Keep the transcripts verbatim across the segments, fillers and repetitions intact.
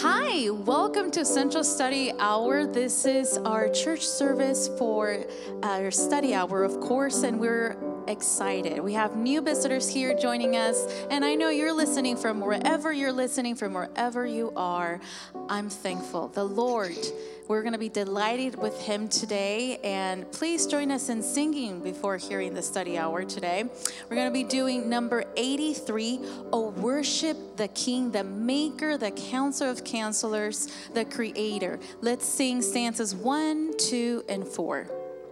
Hi, welcome to Central Study Hour. This is our church service for our study hour, of course, and we're excited. We have new visitors here joining us, and I know you're listening from wherever you're listening, from wherever you are. I'm thankful. The Lord, we're going to be delighted with Him today, and please join us in singing before hearing the study hour today. We're going to be doing number eighty-three, Oh, Worship the King, the Maker, the Counselor of Counselors, the Creator. Let's sing stanzas one, two, and four.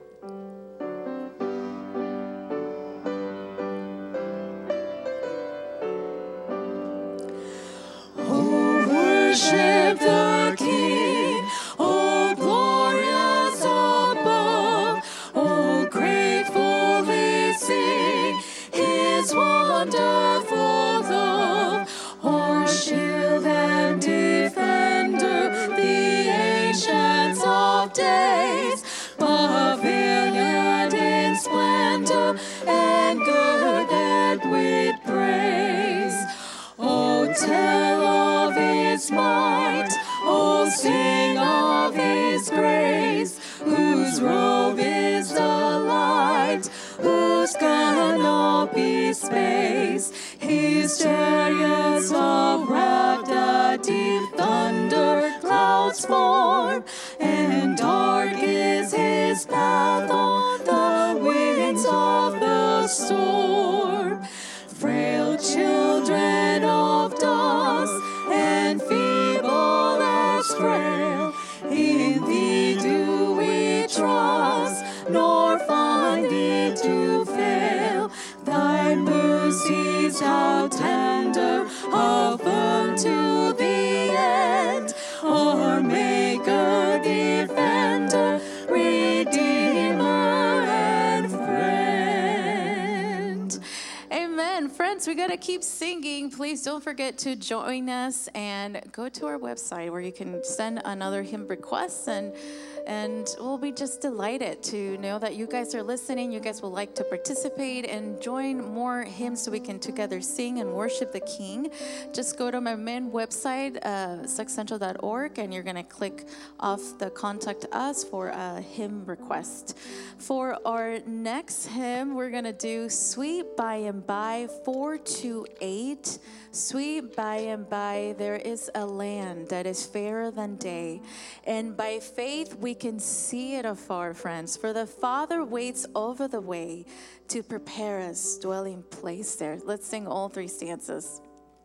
Worship the King, oh glorious above, oh gratefully sing His wonderful love, our shield and defender, the ancients of days, pavilion in splendor and girded with praise. Oh, tell of His might, oh, sing of His grace, whose robe is the light, whose canopy space, His chariots of wrath, the deep thunder clouds form, and dark is His path on the winds of the storm. Frail children of dust and feeble as frail, in Thee do we trust, nor find Thee to fail. Thy mercies how tender, how firm to the end, our Maker, Defender, Redeemer, and Friend. Amen. Friends, we got to keep singing. Please don't forget to join us and go to our website where you can send another hymn request, and and we'll be just delighted to know that you guys are listening. You guys will like to participate and join more hymns so we can together sing and worship the King. Just go to my main website, uh, sex central dot org, and you're going to click off the contact us for a hymn request. For our next hymn, we're going to do Sweet By and By, four two eight. Sweet by and by, there is a land that is fairer than day, and by faith we can see it afar, friends. For the Father waits over the way to prepare us dwelling place there. Let's sing all three stanzas.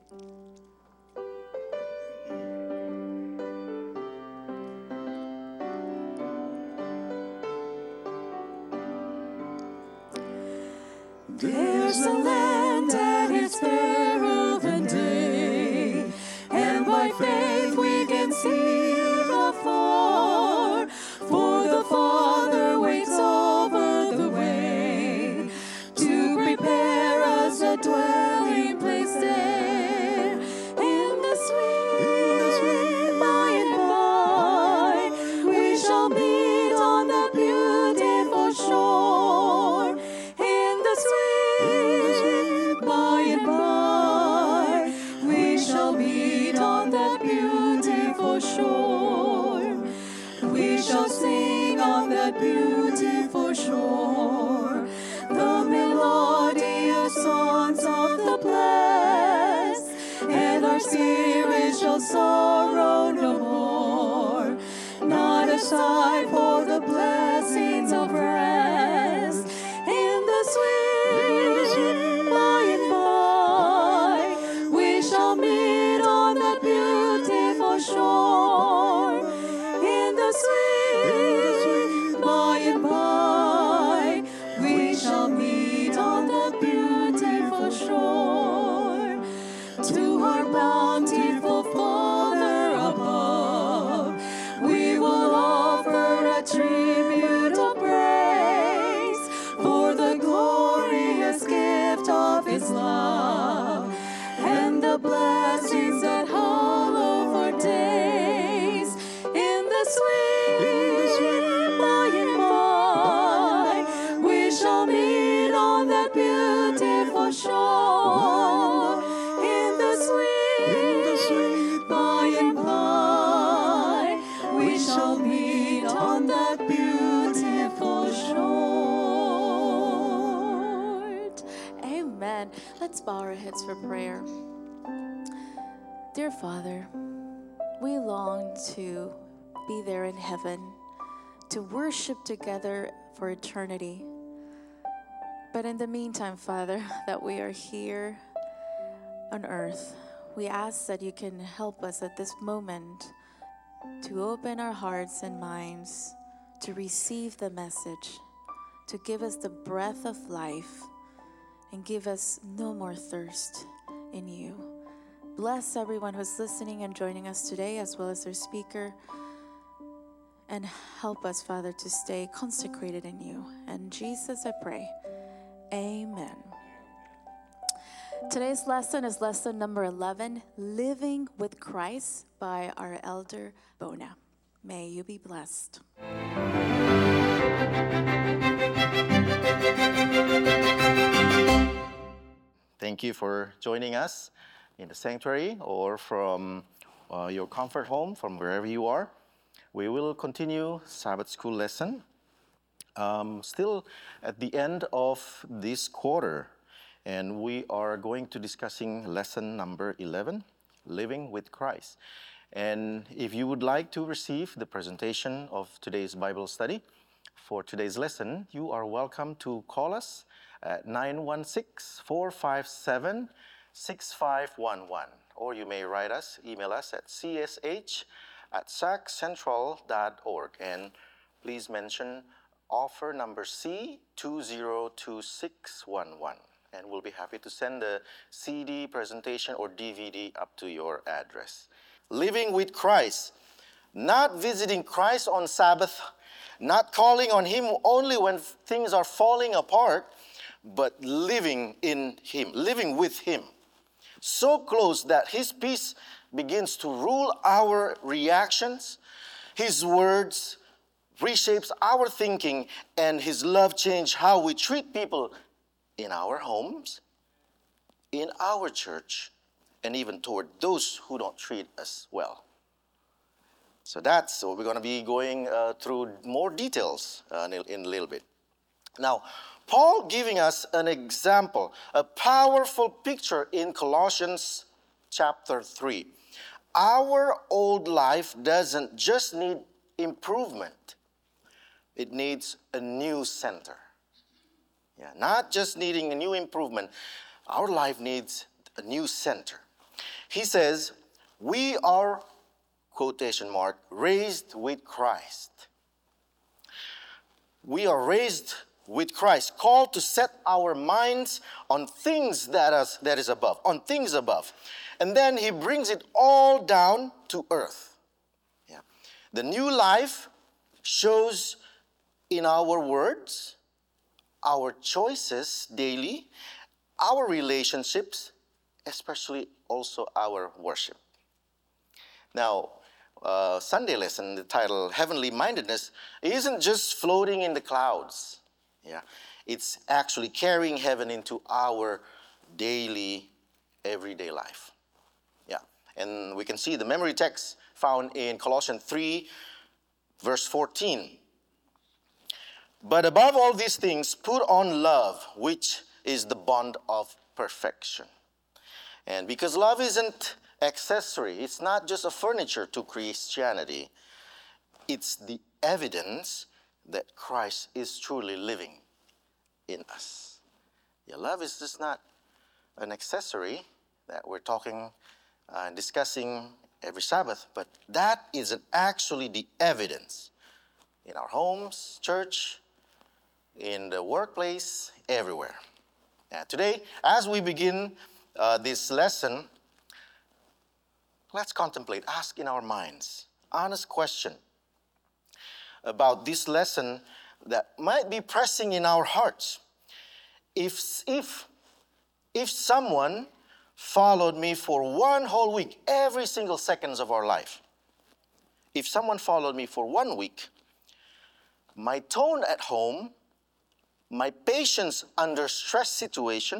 There's a land that is fairer than day, and by faith we can see it afar. For the Father waits over the way to prepare us a dwelling place there. In the sweet by and by, we shall meet on the beautiful shore. In the sweet by and by, we shall meet on that beautiful shore. We shall sing on that beautiful shore the melodious songs of the blessed, and our spirit shall sorrow no more, not a sigh for the blessings of rest. In the sweet by and by, we shall meet on that beautiful shore. In the sweet by and by, we shall meet on that beautiful shore. To our bountiful Father above, we will offer a tribute of praise for the glorious gift of His love and the blessings that hallow for day. Let's bow our heads for prayer. Dear Father, we long to be there in heaven, to worship together for eternity. But in the meantime, Father, that we are here on earth, we ask that you can help us at this moment to open our hearts and minds to receive the message, to give us the breath of life, and give us no more thirst in you. Bless everyone who's listening and joining us today, as well as our speaker, and help us, Father, to stay consecrated in you. And Jesus, I pray, amen. Today's lesson is lesson number eleven, Living with Christ, by our elder Bona. May you be blessed. Thank you for joining us in the sanctuary or from uh, your comfort home, from wherever you are. We will continue Sabbath school lesson. Um, still at the end of this quarter, and we are going to discussing lesson number eleven, Living with Christ. And if you would like to receive the presentation of today's Bible study for today's lesson, you are welcome to call us at nine one six, four five seven, six five one one, or you may write us, email us at c s h at sac central dot org, and please mention offer number C two zero two six one one, and we'll be happy to send the C D presentation or D V D up to your address. Living with Christ, not visiting Christ on Sabbath, not calling on Him only when things are falling apart, but living in Him, living with Him. So close that His peace begins to rule our reactions. His words reshapes our thinking, and His love changes how we treat people in our homes, in our church, and even toward those who don't treat us well. So that's what we're going to be going uh, through more details uh, in, in a little bit. Now, Paul giving us an example, a powerful picture in Colossians chapter three. Our old life doesn't just need improvement. It needs a new center. Yeah, not just needing a new improvement. Our life needs a new center. He says, we are, quotation mark, raised with Christ. We are raised with Christ, called to set our minds on things that is, that is above, on things above. And then he brings it all down to earth. Yeah. The new life shows in our words, our choices daily, our relationships, especially also our worship. Now, uh, Sunday lesson, the title, Heavenly Mindedness, isn't just floating in the clouds. Yeah, it's actually carrying heaven into our daily, everyday life. Yeah, and we can see the memory text found in Colossians three, verse fourteen. But above all these things, put on love, which is the bond of perfection. And because love isn't accessory, it's not just a furniture to Christianity, it's the evidence that Christ is truly living in us. Yeah, love is just not an accessory that we're talking uh, and discussing every Sabbath, but that is actually the evidence in our homes, church, in the workplace, everywhere. And today, as we begin uh, this lesson, let's contemplate, ask in our minds, honest question about this lesson that might be pressing in our hearts. If, if, if someone followed me for one whole week, every single seconds of our life, if someone followed me for one week, my tone at home, my patience under stress situation,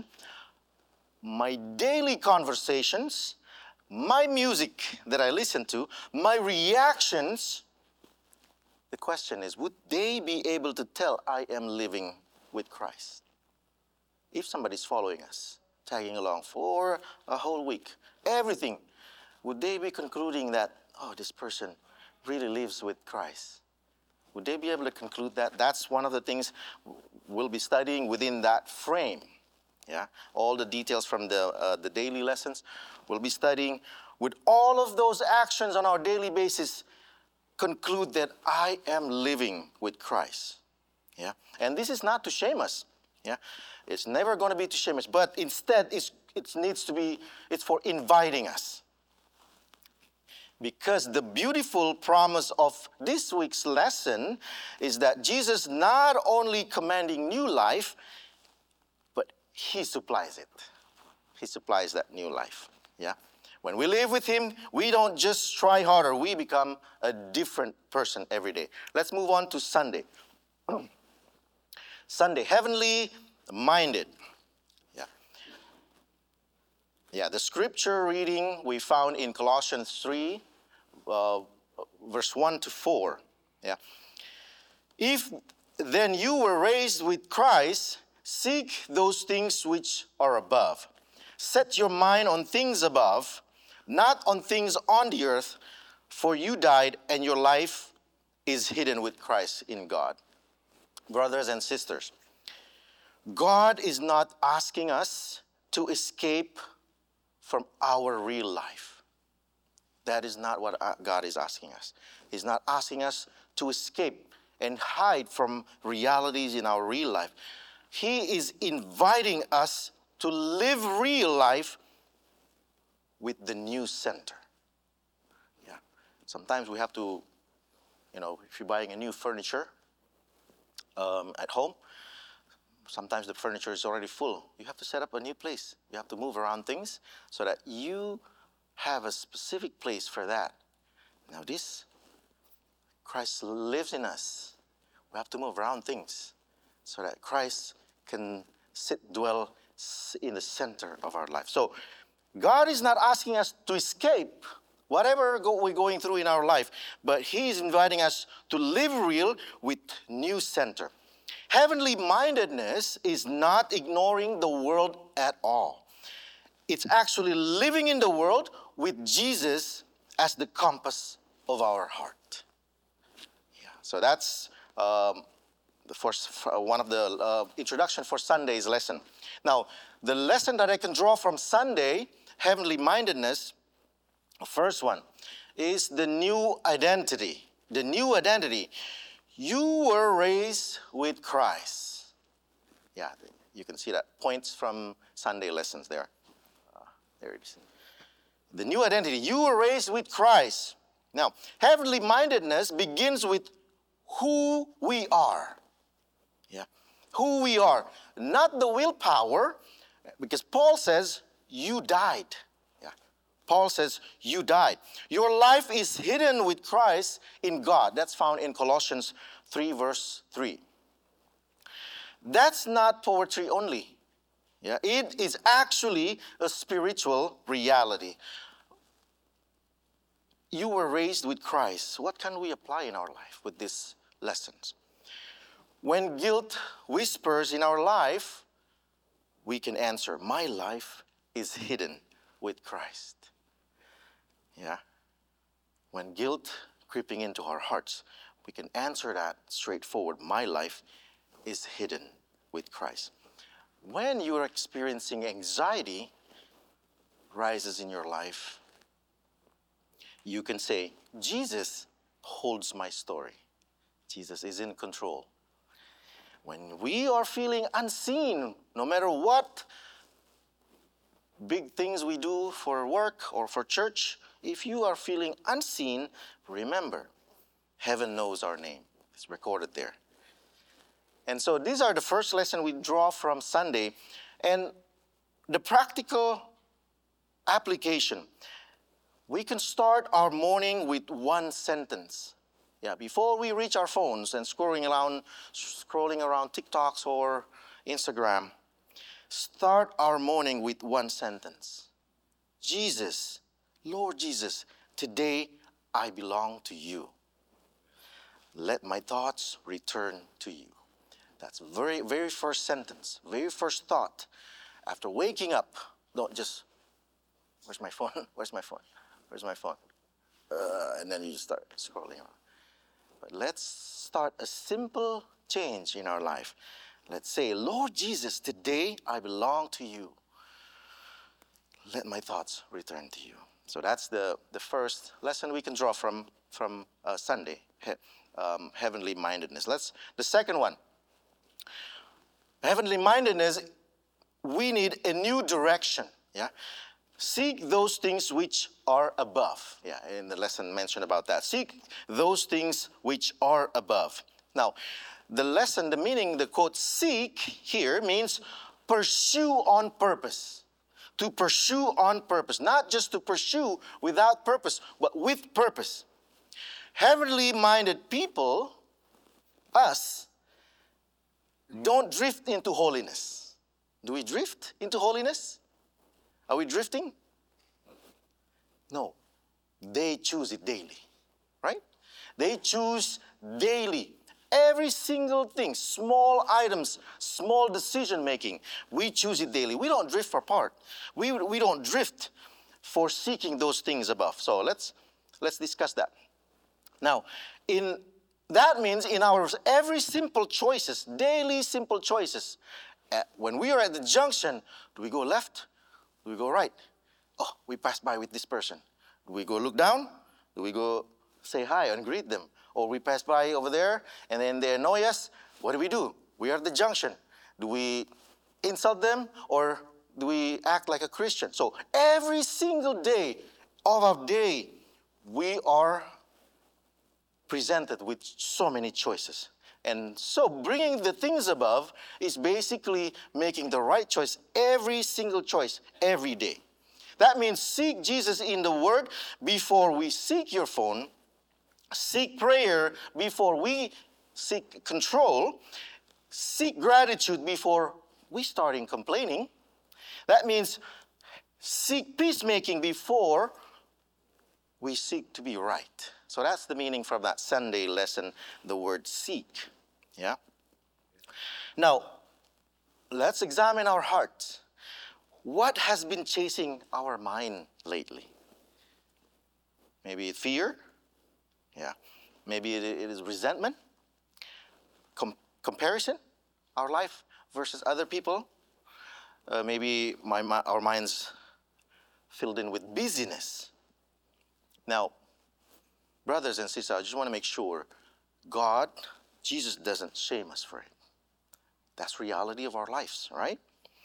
my daily conversations, my music that I listen to, my reactions, the question is, would they be able to tell I am living with Christ? If somebody's following us tagging along for a whole week, everything, would they be concluding that, oh, this person really lives with Christ? Would they be able to conclude that? That's one of the things we'll be studying within that frame. Yeah, all the details from the uh, the daily lessons we'll be studying. Would all of those actions on our daily basis conclude that I am living with Christ? Yeah, and this is not to shame us. Yeah, it's never going to be to shame us, but instead it's, it needs to be, it's for inviting us. Because the beautiful promise of this week's lesson is that Jesus not only commanding new life, but he supplies it. He supplies that new life. Yeah. When we live with him, we don't just try harder. We become a different person every day. Let's move on to Sunday. Sunday, heavenly minded. Yeah. Yeah, the scripture reading we found in Colossians three, uh, verse one to four. Yeah. If then you were raised with Christ, seek those things which are above. Set your mind on things above, not on things on the earth, for you died and your life is hidden with Christ in God. Brothers and sisters, God is not asking us to escape from our real life. That is not what God is asking us. He's not asking us to escape and hide from realities in our real life. He is inviting us to live real life with the new center. Yeah. Sometimes we have to, you know, if you're buying a new furniture um, at home, sometimes the furniture is already full. You have to set up a new place. You have to move around things so that you have a specific place for that. Now this, Christ lives in us. We have to move around things so that Christ can sit, dwell in the center of our life. So God is not asking us to escape whatever go, we're going through in our life, but he is inviting us to live real with new center. Heavenly mindedness is not ignoring the world at all. It's actually living in the world with Jesus as the compass of our heart. Yeah, so that's um, the first uh, one of the uh, introduction for Sunday's lesson. Now, the lesson that I can draw from Sunday, heavenly mindedness, the first one, is the new identity. The new identity. You were raised with Christ. Yeah, you can see that. Points from Sunday lessons there. Uh, there it is. The new identity. You were raised with Christ. Now, heavenly mindedness begins with who we are. Yeah, who we are. Not the willpower, because Paul says you died. Yeah, Paul says you died. Your life is hidden with Christ in God. That's found in Colossians three, verse three. That's not poetry only. Yeah, it is actually a spiritual reality. You were raised with Christ. What can we apply in our life with these lessons? When guilt whispers in our life, we can answer, my life is hidden with Christ. Yeah. When guilt creeping into our hearts, we can answer that straightforward. My life is hidden with Christ. When you are experiencing anxiety rises in your life, you can say, Jesus holds my story. Jesus is in control. When we are feeling unseen, no matter what big things we do for work or for church, if you are feeling unseen, remember, heaven knows our name. It's recorded there. And so these are the first lesson we draw from Sunday. And the practical application. We can start our morning with one sentence. Yeah, before we reach our phones and scrolling around, scrolling around TikToks or Instagram, start our morning with one sentence. Jesus, Lord Jesus, today I belong to you. Let my thoughts return to you. That's very, very first sentence, very first thought. After waking up, don't just, where's my phone? Where's my phone? Where's my phone? Uh, and then you just start scrolling on. But let's start a simple change in our life. Let's say, Lord Jesus, today I belong to you. Let my thoughts return to you. So that's the, the first lesson we can draw from, from uh, Sunday, he, um, heavenly mindedness. Let's, the second one, heavenly mindedness, we need a new direction. Yeah, seek those things which are above. Yeah, in the lesson mentioned about that. Seek those things which are above. Now, the lesson, the meaning, the quote, seek here means pursue on purpose. To pursue on purpose. Not just to pursue without purpose, but with purpose. Heavenly minded people, us, don't drift into holiness. Do we drift into holiness? Are we drifting? No. They choose it daily. Right? They choose daily. Every single thing, small items, small decision making, we choose it daily. We don't drift apart. We, we don't drift for seeking those things above. So let's, let's discuss that. Now, in, that means in our every simple choices, daily simple choices, uh, when we are at the junction, do we go left? Do we go right? Oh, we passed by with this person. Do we go look down? Do we go say hi and greet them? Or we pass by over there and then they annoy us. What do we do? We are at the junction. Do we insult them or do we act like a Christian? So every single day of our day, we are presented with so many choices. And so bringing the things above is basically making the right choice every single choice every day. That means seek Jesus in the Word before we seek your phone. Seek prayer before we seek control. Seek gratitude before we start in complaining. That means seek peacemaking before we seek to be right. So that's the meaning from that Sunday lesson, the word seek. Yeah? Now, let's examine our hearts. What has been chasing our mind lately? Maybe fear? Yeah. Maybe it, it is resentment, Com- comparison, our life versus other people. Uh, maybe my, my, our minds filled in with busyness. Now, brothers and sisters, I just want to make sure God, Jesus doesn't shame us for it. That's reality of our lives, right?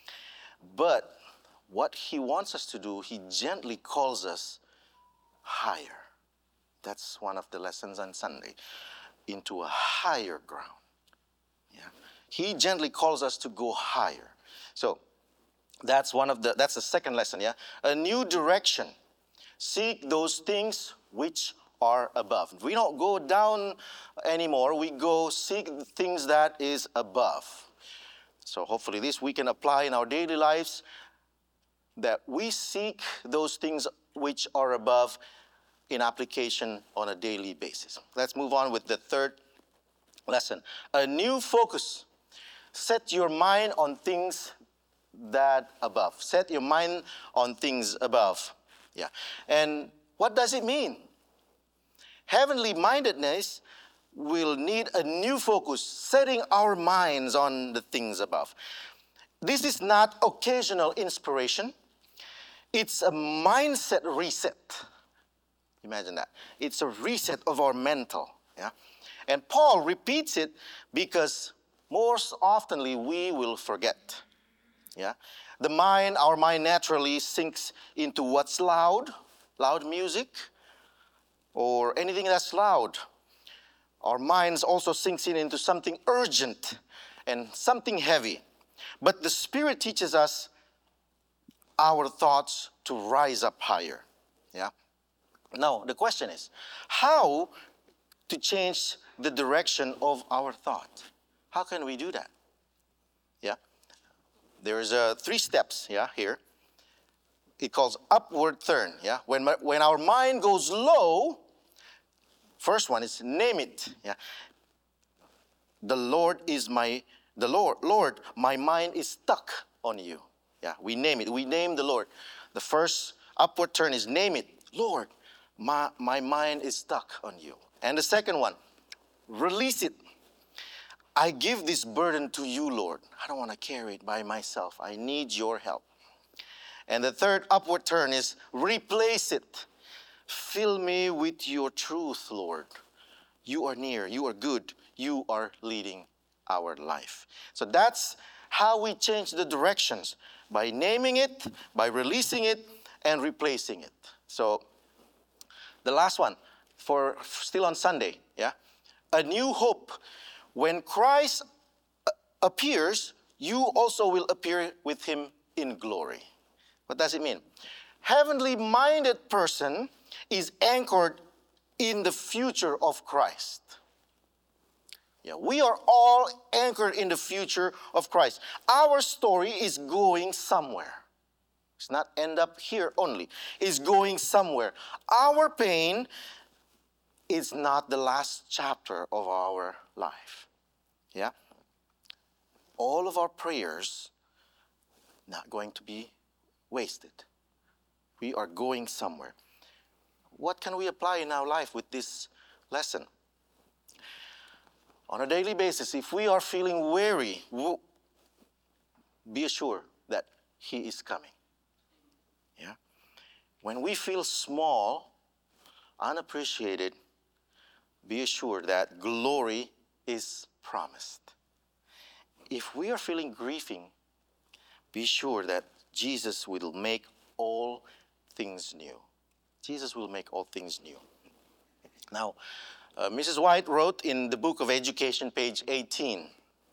But what he wants us to do, he gently calls us higher. That's one of the lessons on Sunday, into a higher ground. Yeah, he gently calls us to go higher. So that's one of the. That's the second lesson. Yeah, a new direction. Seek those things which are above. We don't go down anymore. We go seek the things that is above. So hopefully this we can apply in our daily lives. That we seek those things which are above. In application on a daily basis. Let's move on with the third lesson. A new focus. Set your mind on things that above. Set your mind on things above. Yeah. And what does it mean? Heavenly mindedness will need a new focus, setting our minds on the things above. This is not occasional inspiration. It's a mindset reset. Imagine that. It's a reset of our mental. Yeah? And Paul repeats it because most oftenly we will forget. Yeah? The mind, our mind naturally sinks into what's loud, loud music, or anything that's loud. Our minds also sinks in into something urgent and something heavy. But the Spirit teaches us our thoughts to rise up higher. Yeah? Now, the question is, how to change the direction of our thought? How can we do that? Yeah. There's uh, three steps, yeah, here. It calls upward turn, yeah. When, when our mind goes low, first one is name it, yeah. The Lord is my, the Lord, Lord, my mind is stuck on you. Yeah, we name it. We name the Lord. The first upward turn is name it. Lord, my, my mind is stuck on you. And the second one, release it. I give this burden to you, Lord. I don't want to carry it by myself. I need your help. And the third upward turn is replace it. Fill me with your truth, Lord. You are near. You are good. You are leading our life. So that's how we change the directions. By naming it, by releasing it, and replacing it. So the last one, for still on Sunday, yeah? A new hope. When Christ appears, you also will appear with him in glory. What does it mean? Heavenly minded person is anchored in the future of Christ. Yeah, we are all anchored in the future of Christ. Our story is going somewhere. It's not end up here only. It's going somewhere. Our pain is not the last chapter of our life. Yeah? All of our prayers not going to be wasted. We are going somewhere. What can we apply in our life with this lesson? On a daily basis, if we are feeling weary, be assured that he is coming. Yeah? When we feel small, unappreciated, be assured that glory is promised. If we are feeling grieving, be sure that Jesus will make all things new. Jesus will make all things new. Now, uh, Missus White wrote in the book of Education, page eighteen,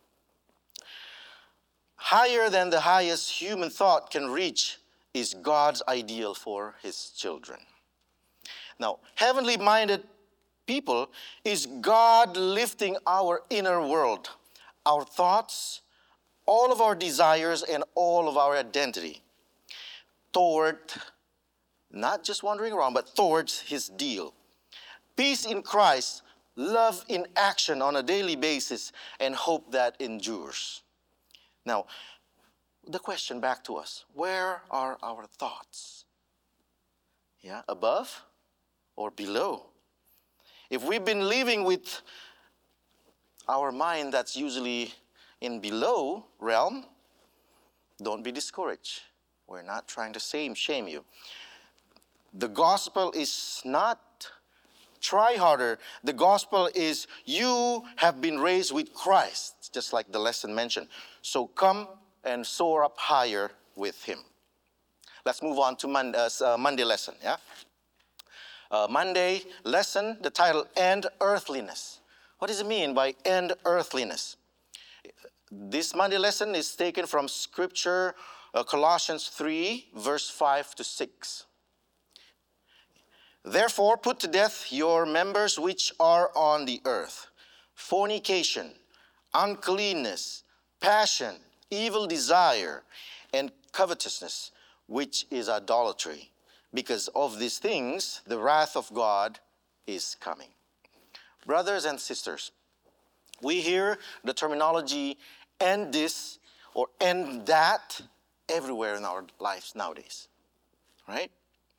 higher than the highest human thought can reach is God's ideal for his children. Now, heavenly minded people is God lifting our inner world, our thoughts, all of our desires, and all of our identity toward, not just wandering around, but towards his deal. Peace in Christ, love in action on a daily basis, and hope that endures. Now, the question back to us, where are our thoughts? Yeah, above or below? If we've been living with our mind that's usually in below realm, don't be discouraged. We're not trying to shame, shame you. The gospel is not try harder. The gospel is you have been raised with Christ, just like the lesson mentioned. So come and soar up higher with him. Let's move on to Monday, uh, Monday lesson, yeah? Uh, Monday lesson, the title, End Earthliness. What does it mean by end earthliness? This Monday lesson is taken from Scripture, uh, Colossians three, verse five to six. Therefore, put to death your members which are on the earth, fornication, uncleanness, passion, evil desire, and covetousness, which is idolatry. Because of these things, the wrath of God is coming. Brothers and sisters, we hear the terminology end this or end that everywhere in our lives nowadays, right?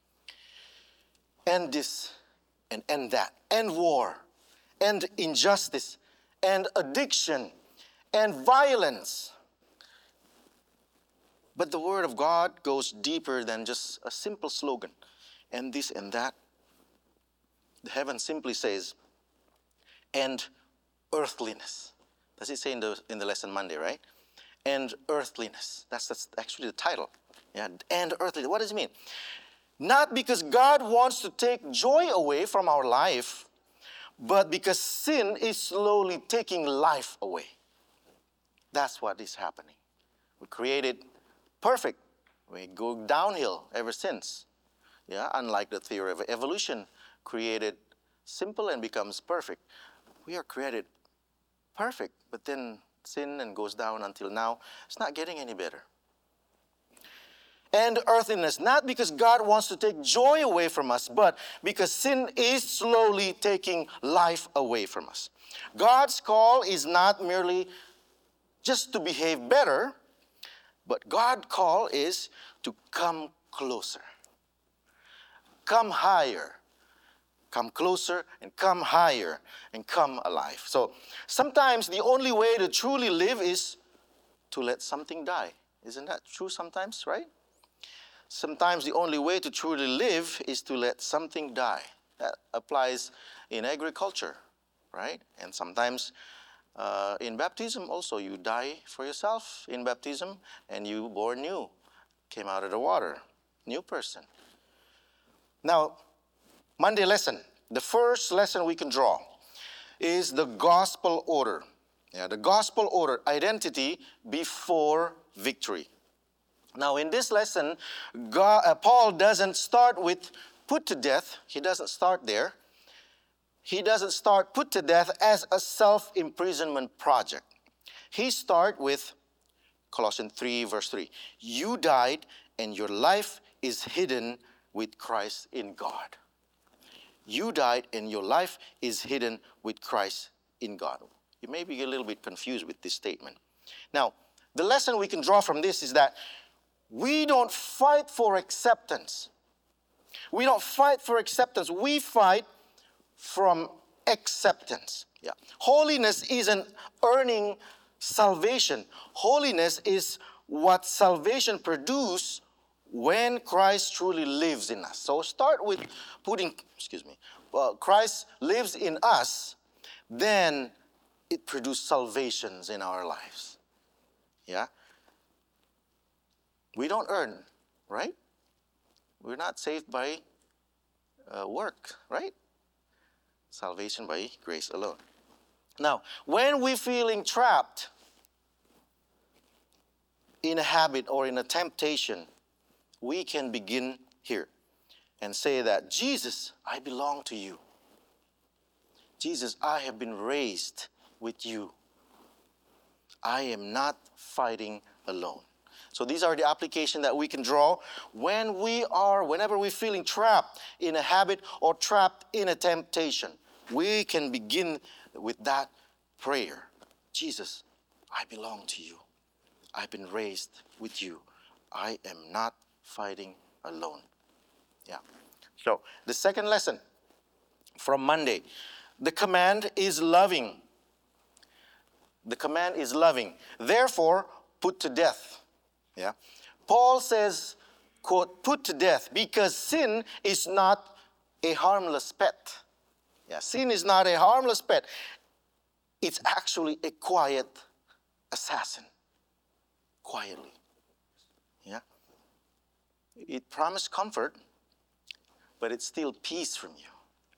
End this and end that. End war, end injustice, end addiction, end violence. But the Word of God goes deeper than just a simple slogan, end this and that. The heaven simply says, end earthliness. Does it say in the in the lesson Monday, right? End earthliness. That's, that's actually the title. Yeah, end earthliness. What does it mean? Not because God wants to take joy away from our life, but because sin is slowly taking life away. That's what is happening. We created perfect. We go downhill ever since. Yeah, unlike the theory of evolution, created simple and becomes perfect. We are created perfect, but then sin and goes down until now. It's not getting any better. And earthliness, not because God wants to take joy away from us, but because sin is slowly taking life away from us. God's call is not merely just to behave better, But God's call is to come closer. Come higher. Come closer and come higher and come alive. So sometimes the only way to truly live is to let something die. Isn't that true sometimes, right? Sometimes the only way to truly live is to let something die. That applies in agriculture, right? And sometimes uh, in baptism also, you die for yourself in baptism and you born new, came out of the water, new person. Now, Monday lesson, the first lesson we can draw is the gospel order. Yeah, the gospel order, identity before victory. Now, in this lesson, God, uh, Paul doesn't start with put to death. He doesn't start there. He doesn't start put to death as a self-imprisonment project. He starts with Colossians three, verse three. You died, and your life is hidden with Christ in God. You died, and your life is hidden with Christ in God. You may be a little bit confused with this statement. Now, the lesson we can draw from this is that we don't fight for acceptance. We don't fight for acceptance. We fight from acceptance. Yeah. Holiness isn't earning salvation. Holiness is what salvation produces when Christ truly lives in us. So start with putting, excuse me, well, Christ lives in us, then it produces salvations in our lives. Yeah? We don't earn, right? We're not saved by uh, work, right? Salvation by grace alone. Now, when we're feeling trapped in a habit or in a temptation, we can begin here and say that, Jesus, I belong to you. Jesus, I have been raised with you. I am not fighting alone. So these are the applications that we can draw when we are, whenever we're feeling trapped in a habit or trapped in a temptation. We can begin with that prayer. Jesus, I belong to you. I've been raised with you. I am not fighting alone. Yeah. So the second lesson from Monday, the command is loving. The command is loving. Therefore, put to death. Yeah. Paul says, quote, put to death, because sin is not a harmless pet. Yeah, sin is not a harmless pet. It's actually a quiet assassin. Quietly. Yeah. It promised comfort, but it steals peace from you.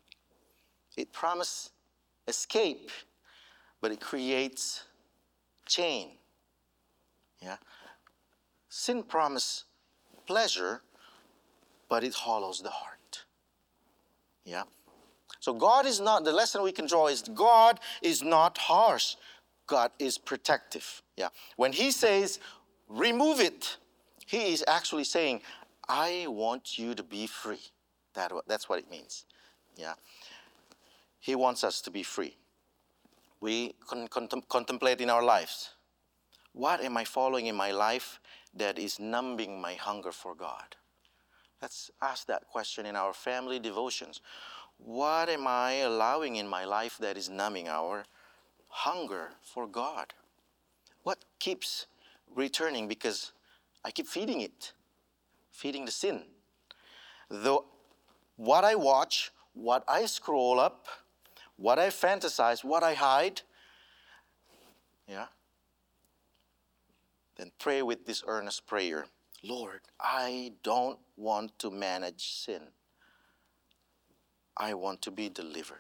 It promised escape, but it creates chain. Yeah. Sin promises pleasure, but it hollows the heart. Yeah. So God is not, the lesson we can draw is God is not harsh. God is protective. Yeah. When he says, remove it, he is actually saying, I want you to be free. That, that's what it means. Yeah. He wants us to be free. We can contem- contemplate in our lives. What am I following in my life that is numbing my hunger for God? Let's ask that question in our family devotions. What am I allowing in my life that is numbing our hunger for God? What keeps returning? Because I keep feeding it, feeding the sin. Though what I watch, what I scroll up, what I fantasize, what I hide, yeah, then pray with this earnest prayer. Lord, I don't want to manage sin. I want to be delivered.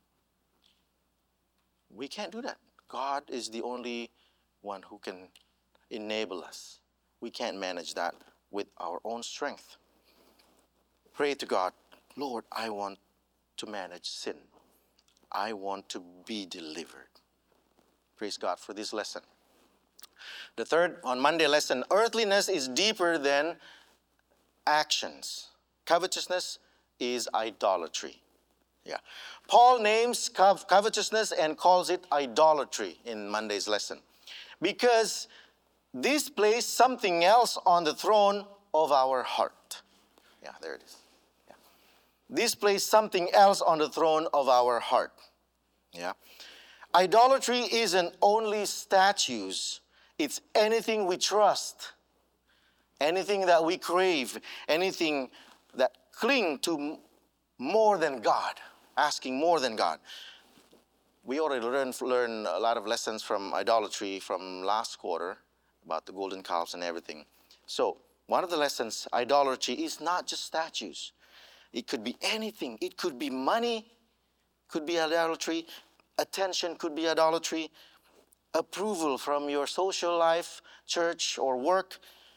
We can't do that. God is the only one who can enable us. We can't manage that with our own strength. Pray to God, Lord, I want to manage sin. I want to be delivered. Praise God for this lesson. The third, on Monday lesson, earthliness is deeper than actions. Covetousness is idolatry. Yeah. Paul names cov- covetousness and calls it idolatry in Monday's lesson. Because this place something else on the throne of our heart. Yeah, there it is. Yeah. This place something else on the throne of our heart. Yeah. Idolatry isn't only statues. It's anything we trust, anything that we crave, anything that cling to more than God, asking more than God. We already learned learn a lot of lessons from idolatry from last quarter about the golden calves and everything. So one of the lessons, idolatry is not just statues. It could be anything. It could be money, could be idolatry. Attention could be idolatry. Approval from your social life, church, or work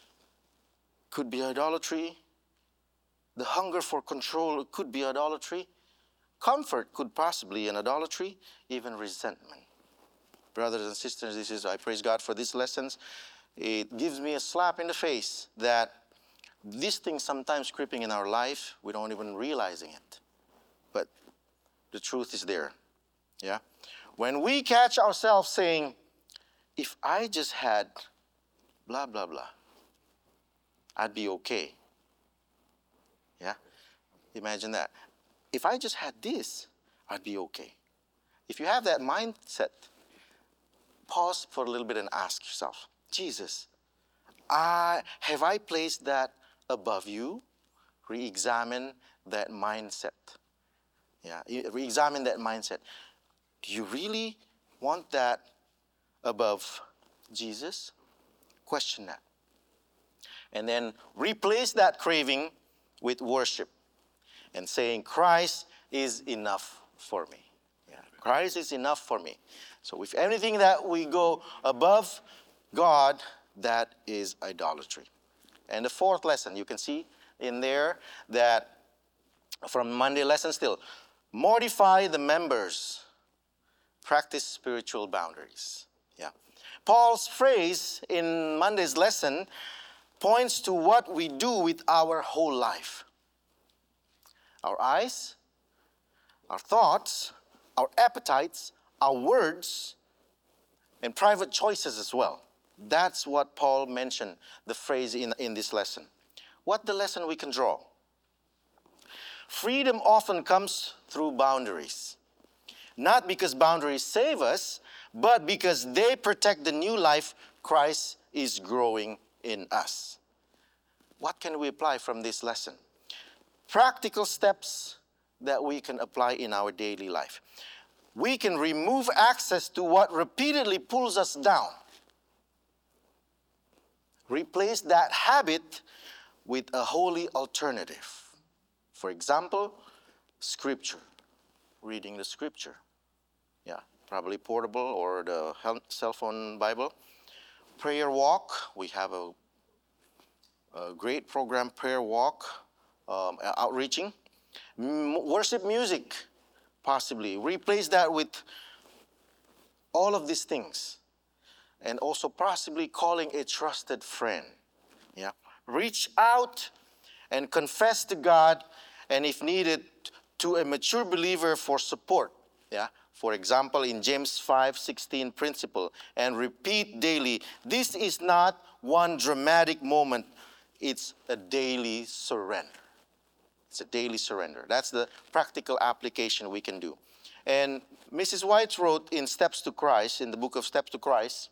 could be idolatry. The hunger for control could be idolatry. Comfort could possibly be an idolatry. Even resentment. Brothers and sisters, this is, I praise God for these lessons. It gives me a slap in the face that these things sometimes creeping in our life, we don't even realizing it. But the truth is there. Yeah? When we catch ourselves saying, if I just had blah, blah, blah, I'd be okay. Yeah? Imagine that. If I just had this, I'd be okay. If you have that mindset, pause for a little bit and ask yourself, Jesus, I, have I placed that above you? Re-examine that mindset. Yeah, re-examine that mindset. Do you really want that above Jesus? Question that. And then replace that craving with worship and saying, Christ is enough for me. Yeah, Christ is enough for me. So if anything that we go above God, that is idolatry. And the fourth lesson, you can see in there that from Monday lesson still, mortify the members. Practice spiritual boundaries. Yeah. Paul's phrase in Monday's lesson points to what we do with our whole life. Our eyes, our thoughts, our appetites, our words, and private choices as well. That's what Paul mentioned, the phrase in, in this lesson. What the lesson we can draw? Freedom often comes through boundaries. Not because boundaries save us, but because they protect the new life Christ is growing in us. What can we apply from this lesson? Practical steps that we can apply in our daily life. We can remove access to what repeatedly pulls us down. Replace that habit with a holy alternative. For example, Scripture. Reading the Scripture. Yeah, probably portable or the cell phone Bible. Prayer walk. We have a, a great program, prayer walk, um, outreaching. M- worship music, possibly. Replace that with all of these things. And also possibly calling a trusted friend. Yeah. Reach out and confess to God, and if needed, to a mature believer for support. Yeah. For example, in James five sixteen principle, and repeat daily. This is not one dramatic moment. It's a daily surrender. It's a daily surrender. That's the practical application we can do. And Missus White wrote in Steps to Christ, in the book of Steps to Christ,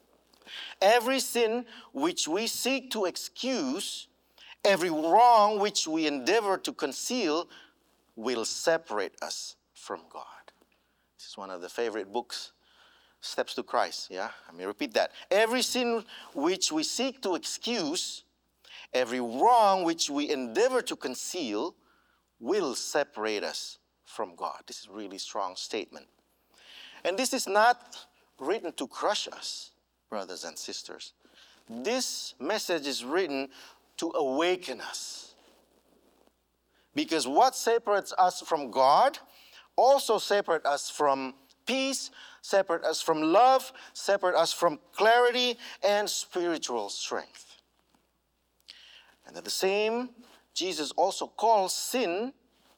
every sin which we seek to excuse, every wrong which we endeavor to conceal, will separate us from God. This is one of the favorite books, Steps to Christ. Yeah, let me repeat that. Every sin which we seek to excuse, every wrong which we endeavor to conceal, will separate us from God. This is a really strong statement. And this is not written to crush us, brothers and sisters. This message is written to awaken us. Because what separates us from God also separates us from peace, separate us from love, separate us from clarity and spiritual strength. And at the same, Jesus also calls sin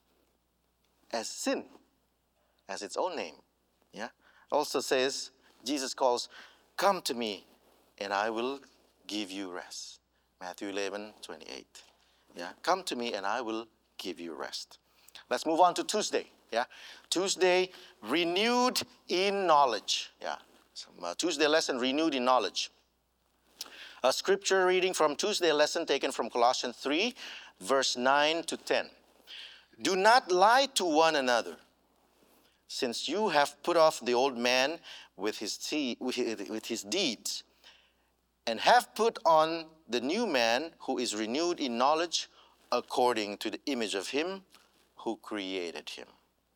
as sin, as its own name. Yeah. Also says, Jesus calls, come to me and I will give you rest. Matthew eleven twenty-eight. Yeah, come to me and I will give you rest. Let's move on to Tuesday. Yeah, Tuesday, renewed in knowledge. Yeah, Some, uh, Tuesday lesson, renewed in knowledge. A scripture reading from Tuesday lesson taken from Colossians three, verse nine to ten. Do not lie to one another, since you have put off the old man with his, te- with his deeds, and have put on the new man who is renewed in knowledge according to the image of him who created him.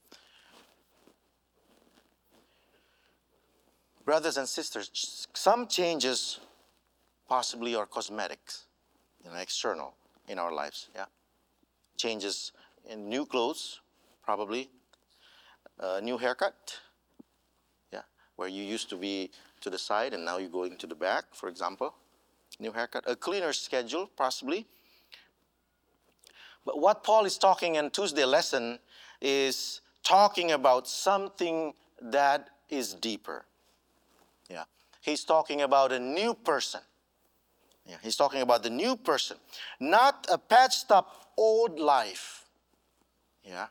Brothers and sisters, some changes possibly are cosmetics, you know, external in our lives. Yeah, changes in new clothes, probably a new haircut. Yeah, where you used to be to the side and now you're going to the back, for example. New haircut, a cleaner schedule, possibly. But what Paul is talking in Tuesday lesson is talking about something that is deeper. Yeah, he's talking about a new person. Yeah, he's talking about the new person, not a patched up old life. Yeah,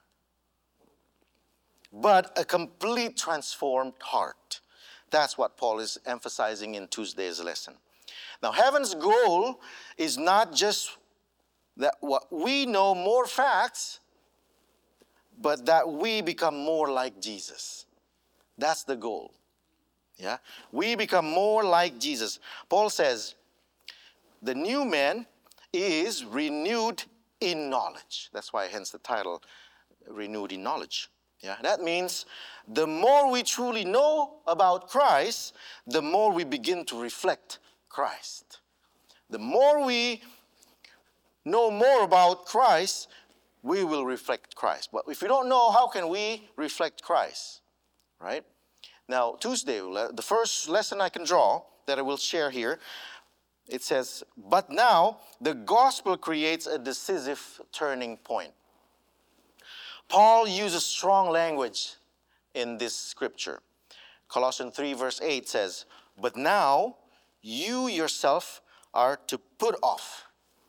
but a complete transformed heart. That's what Paul is emphasizing in Tuesday's lesson. Now, heaven's goal is not just that what we know more facts, but that we become more like Jesus. That's the goal. Yeah, we become more like Jesus. Paul says, the new man is renewed in knowledge. That's why, hence the title, renewed in knowledge. Yeah, that means the more we truly know about Christ, the more we begin to reflect Christ. The more we know more about Christ, we will reflect Christ. But if we don't know, how can we reflect Christ? Right? Now, Tuesday, the first lesson I can draw that I will share here, it says, but now the gospel creates a decisive turning point. Paul uses strong language in this scripture. Colossians three verse eight says, but now you yourself are to put off.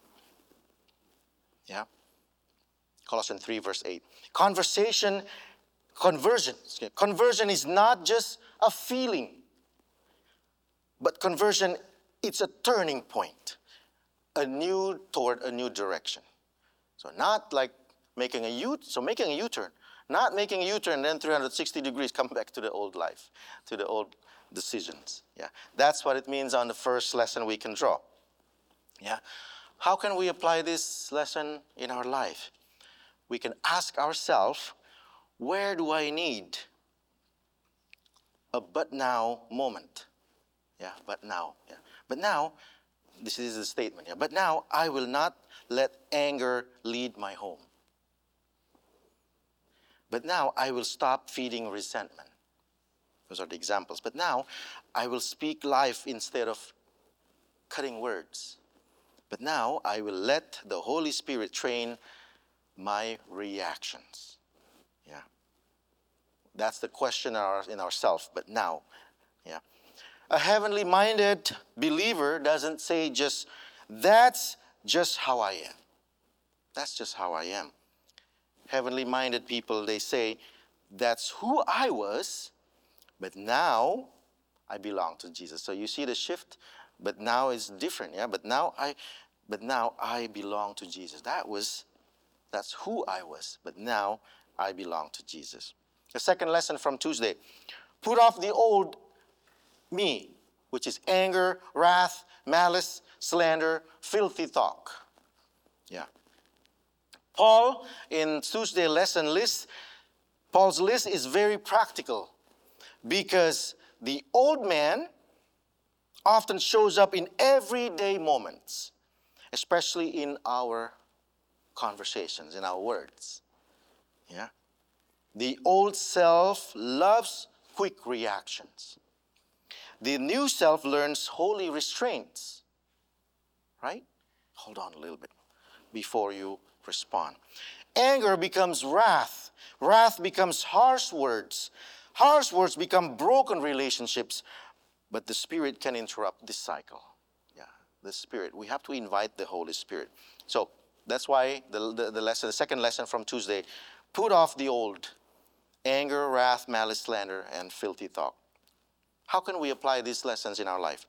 Yeah. Colossians three verse eight. Conversation, conversion. Conversion is not just a feeling, but conversion, it's a turning point. A new toward a new direction. So not like making a U, so making a U-turn. Not making a U-turn and then three hundred sixty degrees come back to the old life, to the old decisions. Yeah, that's what it means on the first lesson we can draw. Yeah, how can we apply this lesson in our life? We can ask ourselves, where do I need a but now moment? Yeah, but now. Yeah, but now, this is the statement. Yeah, but now I will not let anger lead my home. But now I will stop feeding resentment. Those are the examples. But now I will speak life instead of cutting words. But now I will let the Holy Spirit train my reactions. Yeah. That's the question in, our, in ourselves. But now, yeah. A heavenly minded believer doesn't say just, that's just how I am. That's just how I am. Heavenly minded people, they say, that's who I was, but now I belong to Jesus. So you see the shift, but now it's different, yeah? But now I but now I belong to Jesus. That was that's who I was, but now I belong to Jesus. The second lesson from Tuesday. Put off the old me, which is anger, wrath, malice, slander, filthy talk. Yeah. Paul, in Tuesday lesson list, Paul's list is very practical because the old man often shows up in everyday moments, especially in our conversations, in our words. Yeah? The old self loves quick reactions. The new self learns holy restraints. Right? Hold on a little bit before you respond. Anger becomes wrath. Wrath becomes harsh words. Harsh words become broken relationships, but the Spirit can interrupt this cycle. Yeah. the Spirit. We have to invite the Holy Spirit. So that's why the, the, the lesson, the second lesson from Tuesday, put off the old anger, wrath, malice, slander, and filthy talk. How can we apply these lessons in our life?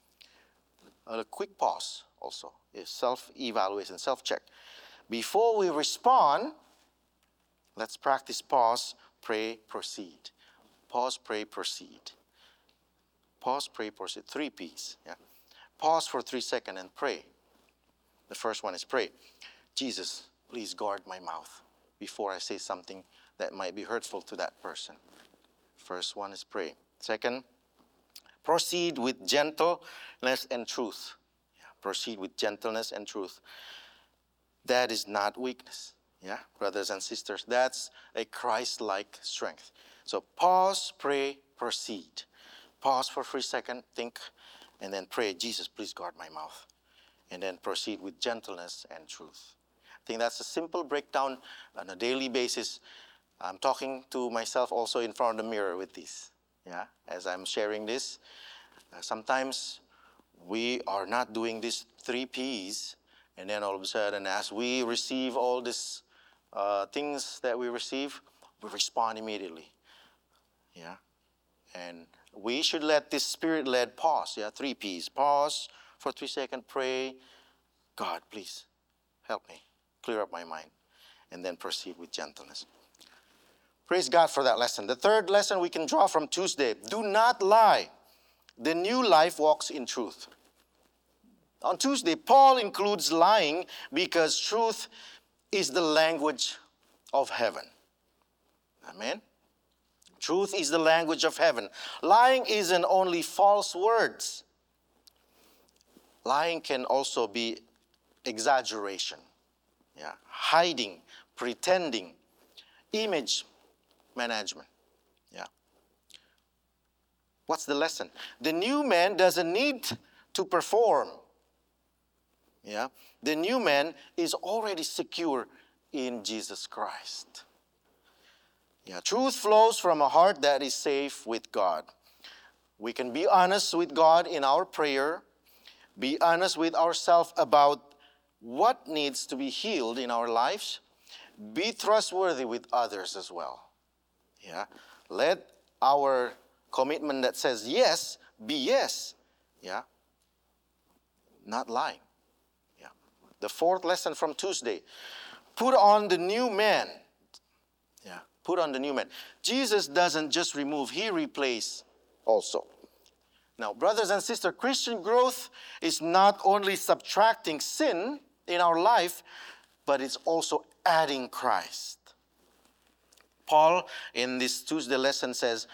A quick pause also is self-evaluation, self-check. Before we respond, let's practice pause, pray, proceed. Pause, pray, proceed. Pause, pray, proceed. Three P's. Yeah. Pause for three seconds and pray. The first one is pray. Jesus, please guard my mouth before I say something that might be hurtful to that person. First one is pray. Second, proceed with gentleness and truth. Yeah. Proceed with gentleness and truth. That is not weakness. Yeah, brothers and sisters, that's a Christ-like strength. So pause, pray, proceed. Pause for three seconds, think, and then pray, Jesus, please guard my mouth. And then proceed with gentleness and truth. I think that's a simple breakdown on a daily basis. I'm talking to myself also in front of the mirror with this. Yeah, as I'm sharing this. Uh, sometimes we are not doing these three P's, and then all of a sudden, as we receive all these uh, things that we receive, we respond immediately. Yeah, and we should let this Spirit-led pause. Yeah, three P's. Pause for three seconds, pray, God, please help me, clear up my mind, and then proceed with gentleness. Praise God for that lesson. The third lesson we can draw from Tuesday, do not lie. The new life walks in truth. On Tuesday, Paul includes lying because truth is the language of heaven. Amen? Truth is the language of heaven. Lying isn't only false words. Lying can also be exaggeration, yeah, hiding, pretending, image management. Yeah. What's the lesson? The new man doesn't need to perform. Yeah. The new man is already secure in Jesus Christ. Yeah. Truth flows from a heart that is safe with God. We can be honest with God in our prayer, be honest with ourselves about what needs to be healed in our lives, be trustworthy with others as well. Yeah. Let our commitment that says yes be yes. Yeah. Not lying. Yeah. The fourth lesson from Tuesday, put on the new man. Yeah. Put on the new man. Jesus doesn't just remove, he replaces also. Now, brothers and sisters, Christian growth is not only subtracting sin in our life, but it's also adding Christ. Paul, in this Tuesday lesson, says,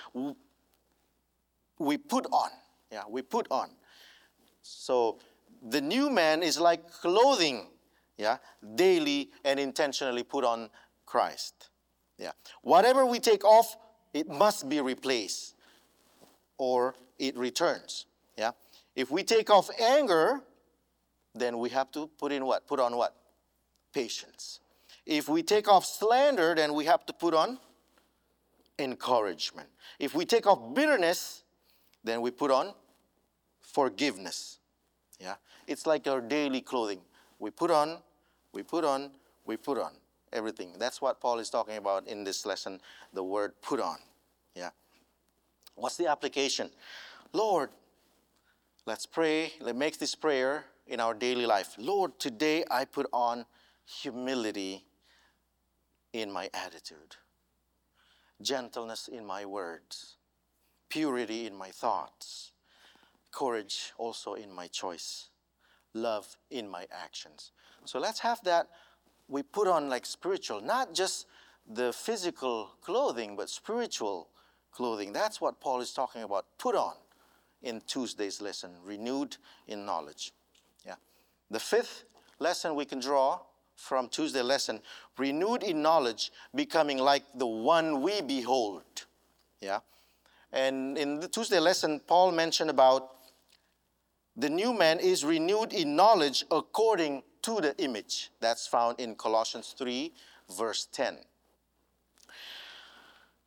we put on. Yeah, we put on. So, the new man is like clothing, yeah, daily and intentionally put on Christ. Yeah. Whatever we take off, it must be replaced, or it returns. Yeah. If we take off anger, then we have to put in what? Put on what? Patience. If we take off slander, then we have to put on encouragement. If we take off bitterness, then we put on forgiveness. Yeah. It's like our daily clothing. We put on, we put on, we put on everything. That's what Paul is talking about in this lesson, the word put on. Yeah. What's the application? Lord, let's pray. Let's make this prayer in our daily life. Lord, today I put on humility in my attitude, gentleness in my words, purity in my thoughts, courage also in my choice, love in my actions. So let's have that. We put on like spiritual, not just the physical clothing, but spiritual clothing. That's what Paul is talking about. Put on in Tuesday's lesson, renewed in knowledge. Yeah. The fifth lesson we can draw from Tuesday's lesson, renewed in knowledge, becoming like the one we behold. Yeah. And in the Tuesday lesson, Paul mentioned about the new man is renewed in knowledge according to the image. That's found in Colossians three, verse ten.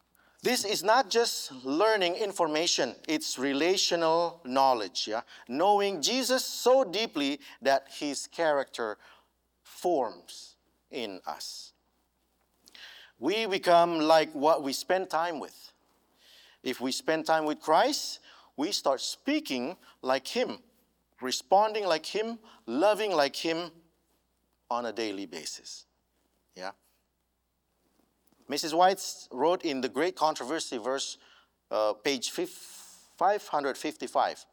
This is not just learning information, it's relational knowledge, yeah? Knowing Jesus so deeply that his character forms in us. We become like what we spend time with. If we spend time with Christ, we start speaking like him, responding like him, loving like him on a daily basis. Yeah? Missus White wrote in The Great Controversy, verse, uh, page five fifty-five,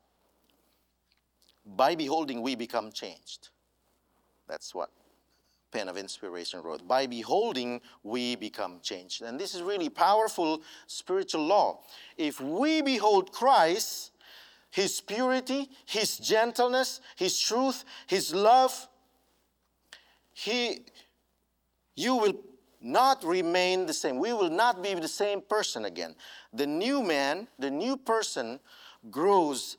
by beholding we become changed. That's what Pen of Inspiration wrote. By beholding we become changed. And this is really powerful spiritual law. If we behold Christ, his purity, his gentleness, his truth, his love, he, you will not remain the same. We will not be the same person again. The new man, the new person grows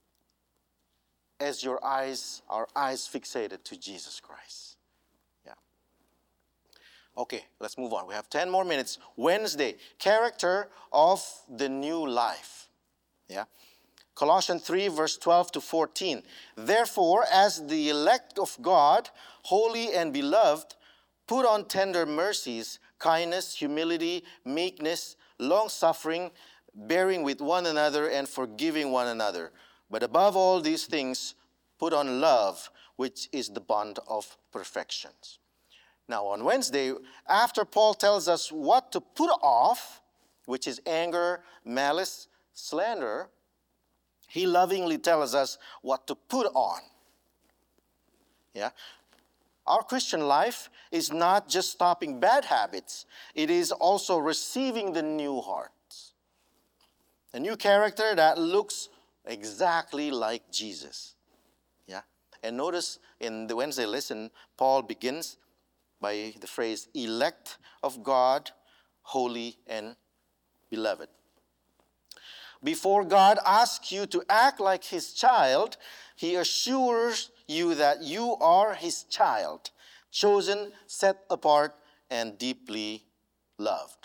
as your eyes, our eyes fixated to Jesus Christ. Yeah. Okay, let's move on. We have ten more minutes. Wednesday, character of the new life. Yeah. Colossians three, verse twelve to fourteen. Therefore, as the elect of God, holy and beloved, put on tender mercies, kindness, humility, meekness, long-suffering, bearing with one another and forgiving one another. But above all these things, put on love, which is the bond of perfection. Now on Wednesday, after Paul tells us what to put off, which is anger, malice, slander, he lovingly tells us what to put on. Yeah? Our Christian life is not just stopping bad habits. It is also receiving the new heart. A new character that looks exactly like Jesus. Yeah? And notice in the Wednesday lesson, Paul begins by the phrase, elect of God, holy and beloved. Before God asks you to act like his child, he assures you that you are his child, chosen, set apart, and deeply loved.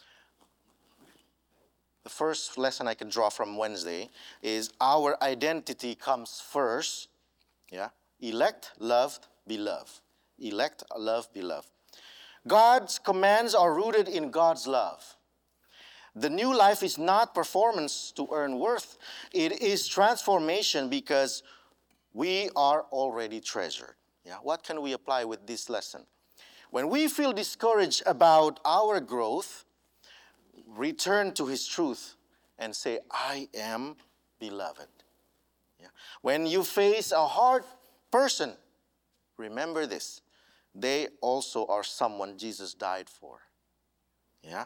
The first lesson I can draw from Wednesday is our identity comes first. Yeah? Elect, loved, beloved. Elect, loved, beloved. God's commands are rooted in God's love. The new life is not performance to earn worth. It is transformation because we are already treasured. Yeah? What can we apply with this lesson? When we feel discouraged about our growth, return to his truth and say, I am beloved. Yeah? When you face a hard person, remember this. They also are someone Jesus died for. Yeah?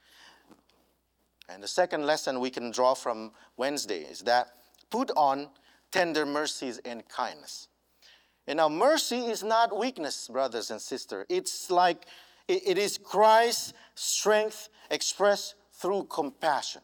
And the second lesson we can draw from Wednesday is that put on tender mercies and kindness. And now mercy is not weakness, brothers and sisters. It's like, it, it is Christ's strength expressed through compassion.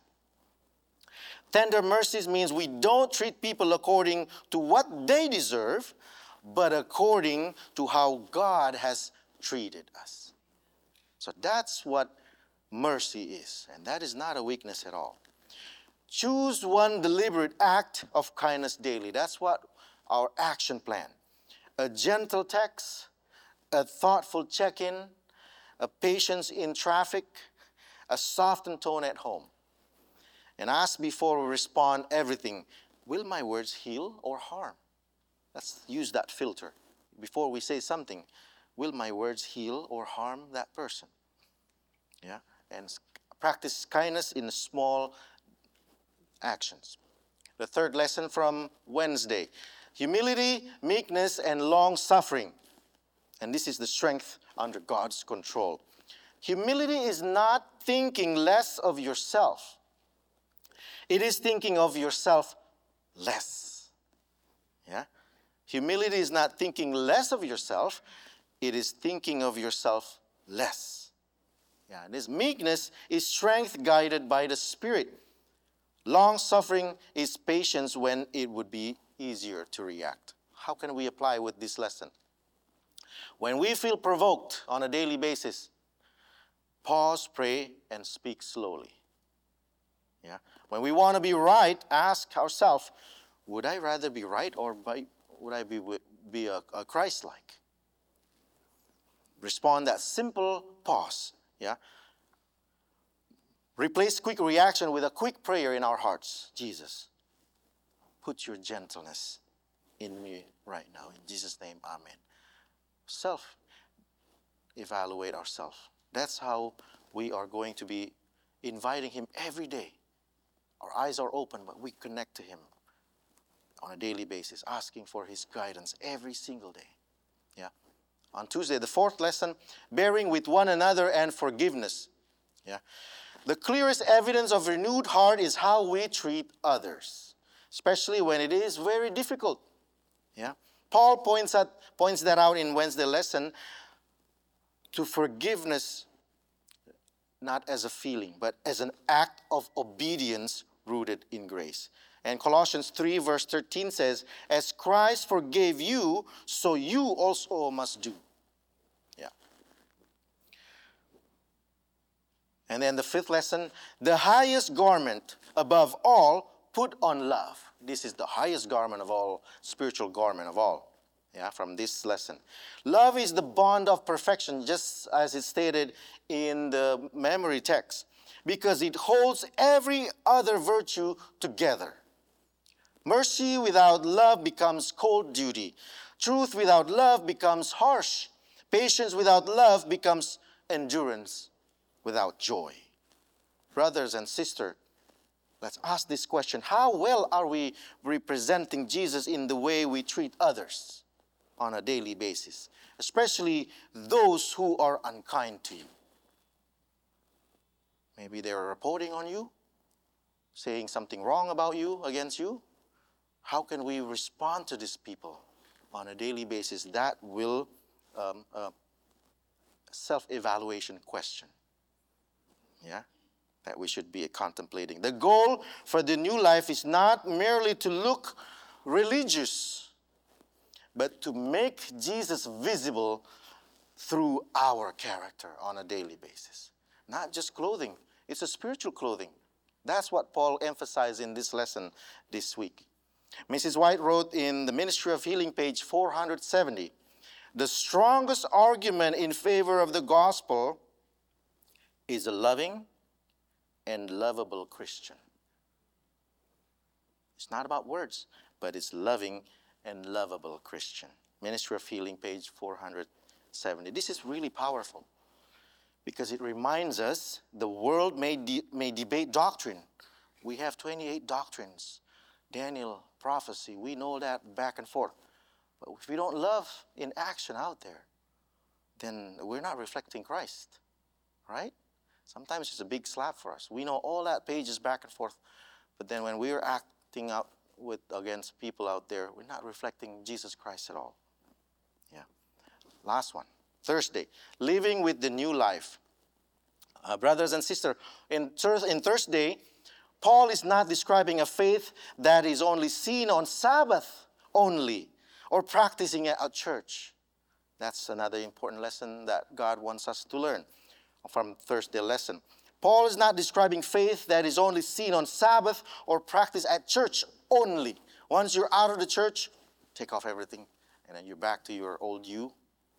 Tender mercies means we don't treat people according to what they deserve, but according to how God has treated us. So that's what mercy is, and that is not a weakness at all. Choose one deliberate act of kindness daily. That's what our action plan. A gentle text, a thoughtful check-in, a patience in traffic, a softened tone at home. And ask before we respond everything, will my words heal or harm? Let's use that filter. Before we say something, will my words heal or harm that person? Yeah? And practice kindness in small actions. The third lesson from Wednesday, humility, meekness, and long-suffering. And this is the strength under God's control. Humility is not thinking less of yourself. It is thinking of yourself less. Yeah? Humility is not thinking less of yourself. It is thinking of yourself less. Yeah, this meekness is strength guided by the Spirit. Long-suffering is patience when it would be easier to react. How can we apply with this lesson? When we feel provoked on a daily basis, pause, pray, and speak slowly. Yeah. When we want to be right, ask ourselves, would I rather be right or by, would I be, be a, a Christ-like? Respond that simple pause. Yeah. Replace quick reaction with a quick prayer in our hearts. Jesus, put your gentleness in me right now. In Jesus' name, amen. Self-evaluate ourselves. That's how we are going to be inviting Him every day. Our eyes are open, but we connect to Him on a daily basis, asking for His guidance every single day. Yeah. On Tuesday, the fourth lesson, bearing with one another and forgiveness. Yeah. The clearest evidence of renewed heart is how we treat others, especially when it is very difficult. Yeah. Paul points out points that out in Wednesday lesson to forgiveness not as a feeling, but as an act of obedience rooted in grace. And Colossians three verse thirteen says, as Christ forgave you, so you also must do. Yeah. And then the fifth lesson, the highest garment above all, put on love. This is the highest garment of all, spiritual garment of all. Yeah, from this lesson. Love is the bond of perfection, just as it's stated in the memory text, because it holds every other virtue together. Mercy without love becomes cold duty. Truth without love becomes harsh. Patience without love becomes endurance without joy. Brothers and sisters, let's ask this question. How well are we representing Jesus in the way we treat others on a daily basis, especially those who are unkind to you? Maybe they're reporting on you, saying something wrong about you, against you. How can we respond to these people on a daily basis? That will um, uh, self-evaluation question. Yeah, that we should be contemplating. The goal for the new life is not merely to look religious, but to make Jesus visible through our character on a daily basis. Not just clothing, it's a spiritual clothing. That's what Paul emphasized in this lesson this week. Missus White wrote in the Ministry of Healing, page four hundred seventy, the strongest argument in favor of the gospel is a loving and lovable Christian. It's not about words, but it's loving and lovable Christian. Ministry of Healing, page four hundred seventy. This is really powerful because it reminds us the world may, de- may debate doctrine. We have twenty-eight doctrines. Daniel, prophecy, we know that back and forth. But if we don't love in action out there, then we're not reflecting Christ, right? Sometimes it's a big slap for us. We know all that pages back and forth, but then when we're acting out with against people out there, we're not reflecting Jesus Christ at all. Yeah. Last one, Thursday, living with the new life. Uh, brothers and sisters, in, in Thursday, Paul is not describing a faith that is only seen on Sabbath only or practicing at a church. That's another important lesson that God wants us to learn from Thursday lesson. Paul is not describing faith that is only seen on Sabbath or practiced at church only. Once you're out of the church, take off everything and then you're back to your old you.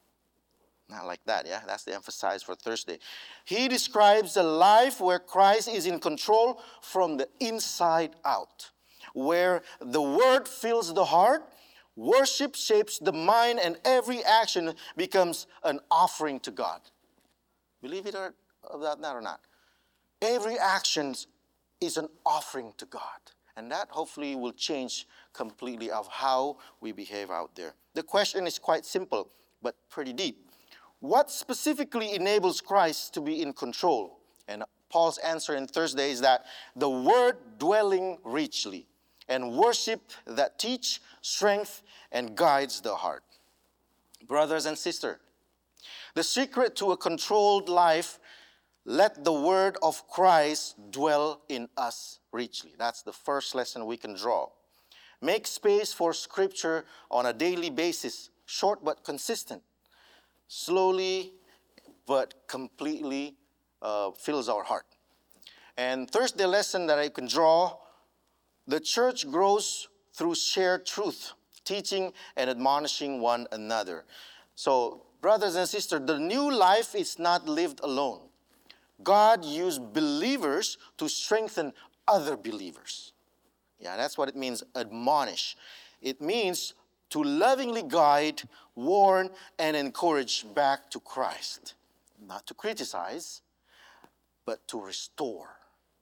Not like that, yeah? That's the emphasis for Thursday. He describes a life where Christ is in control from the inside out, where the word fills the heart, worship shapes the mind, and every action becomes an offering to God. Believe it or that or not. Every action is an offering to God. And that hopefully will change completely of how we behave out there. The question is quite simple, but pretty deep. What specifically enables Christ to be in control? And Paul's answer in Thursday is that the word dwelling richly and worship that teach, strength, and guides the heart. Brothers and sisters, the secret to a controlled life, let the word of Christ dwell in us richly. That's the first lesson we can draw. Make space for Scripture on a daily basis, short but consistent. Slowly but completely uh, fills our heart. And Thursday lesson that I can draw, the church grows through shared truth, teaching and admonishing one another. So, brothers and sisters, the new life is not lived alone. God used believers to strengthen other believers. Yeah, that's what it means, admonish. It means to lovingly guide, warn, and encourage back to Christ. Not to criticize, but to restore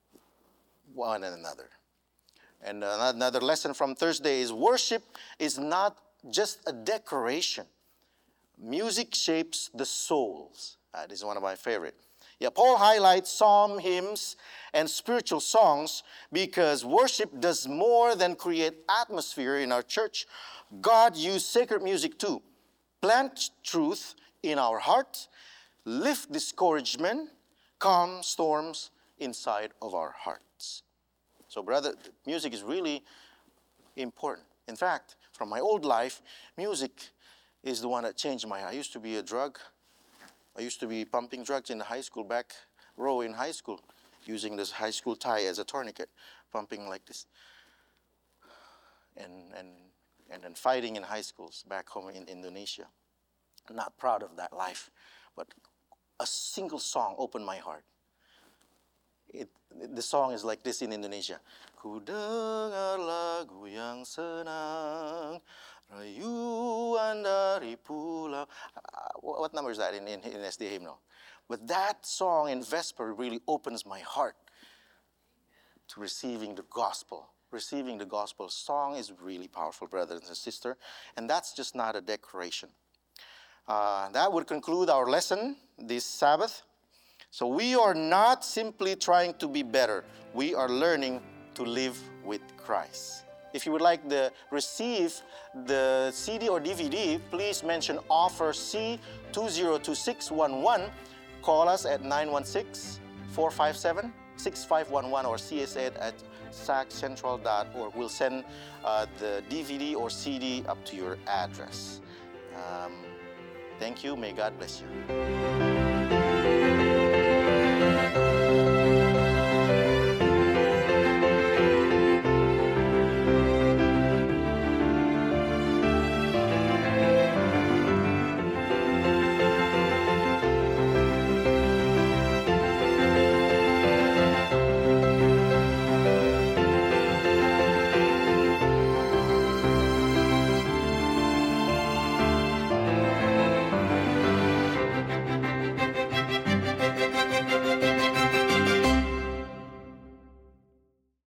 one another. And another lesson from Thursday is worship is not just a decoration. Music shapes the souls. That is one of my favorite. Yeah, Paul highlights psalm, hymns, and spiritual songs because worship does more than create atmosphere in our church. God used sacred music too. Plant truth in our hearts, lift discouragement, calm storms inside of our hearts. So, brother, music is really important. In fact, from my old life, music is the one that changed my life. I used to be a drug. I used to be pumping drugs in the high school, back row in high school, using this high school tie as a tourniquet, pumping like this. And, and, and then fighting in high schools back home in Indonesia. I'm not proud of that life, but a single song opened my heart. It, the song is like this in Indonesia. Ku dengar lagu yang senang, rayuan dari pulau. Uh, what number is that in, in, in S D A hymnal? But that song in Vesper really opens my heart to receiving the gospel. Receiving the gospel song is really powerful, brothers and sisters. And that's just not a decoration. Uh, that would conclude our lesson this Sabbath. So we are not simply trying to be better. We are learning to live with Christ. If you would like to receive the C D or D V D, please mention offer C two zero two six one one. Call us at nine one six, four five seven, six five one one or C S ed at sac central dot org. We'll send uh, the D V D or C D up to your address. Um, thank you. May God bless you.